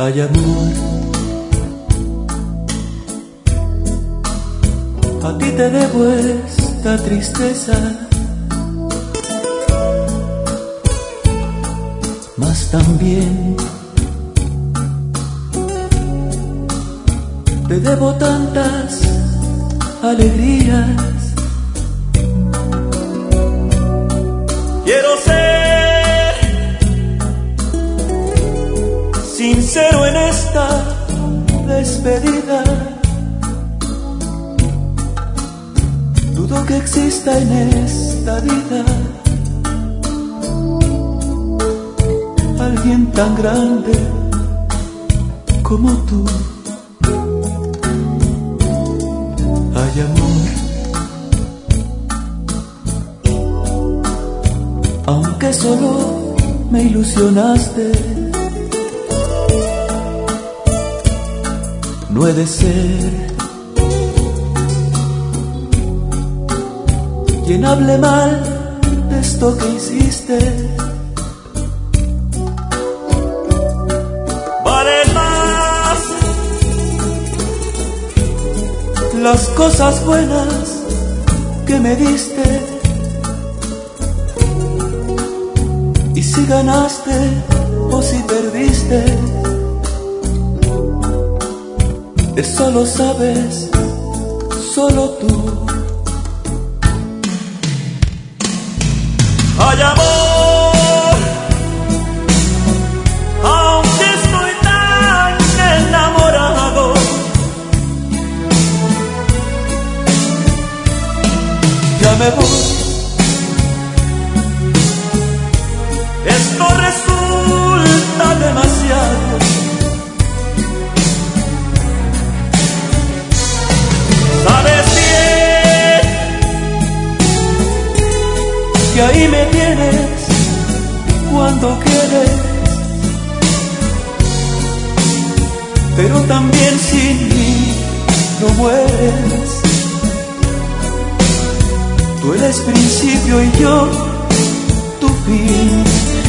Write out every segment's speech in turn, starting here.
Ay, amor, a ti te debo esta tristeza, mas también te debo tantas alegrías. Quiero ser sincero en esta despedida. Dudo que exista en esta vida alguien tan grande como tú. Ay, amor, aunque solo me ilusionaste, no he de ser quien hable mal de esto que hiciste. Valen más las cosas buenas que me diste. Y si ganaste o si perdiste, eso lo sabes solo tú. Ay, amor, aunque estoy tan enamorado, ya me voy. Esto resulta demasiado. Sabes bien que ahí me tienes cuando quieres, pero también sin mí no mueres. Tú eres principio y yo tu fin.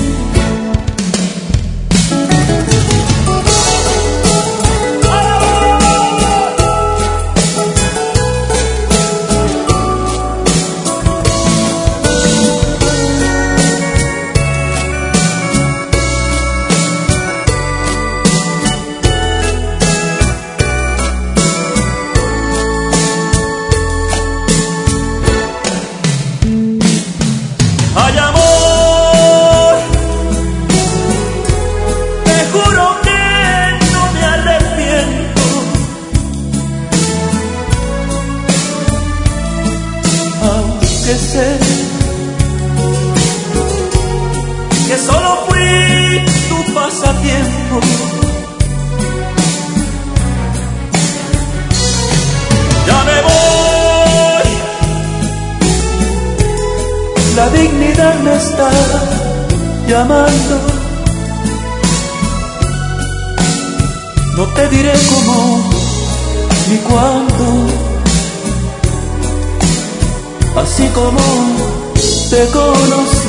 Ay, amor, te juro que no me arrepiento, aunque sé que solo fui tu pasatiempo. Ya me voy, la dignidad me está llamando. No te diré cómo ni cuándo, así como te conocí.